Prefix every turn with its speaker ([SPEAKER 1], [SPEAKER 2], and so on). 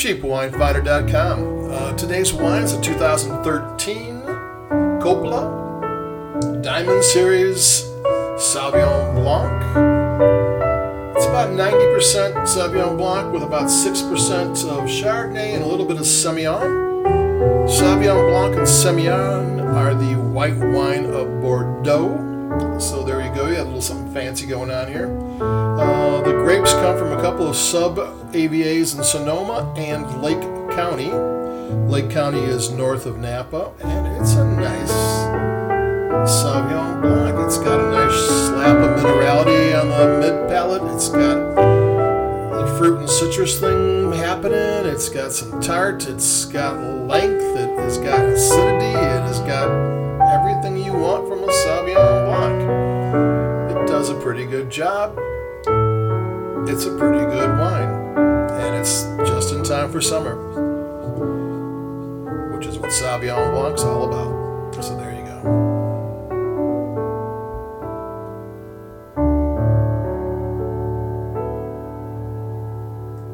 [SPEAKER 1] CheapWineFinder.com. Today's wine is a 2013 Coppola Diamond Series Sauvignon Blanc. It's about 90% Sauvignon Blanc with about 6% of Chardonnay and a little bit of Semillon. Sauvignon Blanc and Semillon are the white wine of Bordeaux. So there you go, you have a little something fancy going on here. The grapes come from a couple of sub-AVAs in Sonoma and Lake County. Lake County is north of Napa, and it's a nice Sauvignon Blanc. It's got a nice slap of minerality on the mid-palate. It's got the fruit and citrus thing happening. It's got some tart. It's got length. It has got acidity. It has got everything you want from a Sauvignon Blanc. It does a pretty good job. It's a pretty good wine, and it's just in time for summer, which is what Sauvignon Blanc's all about. So there you go.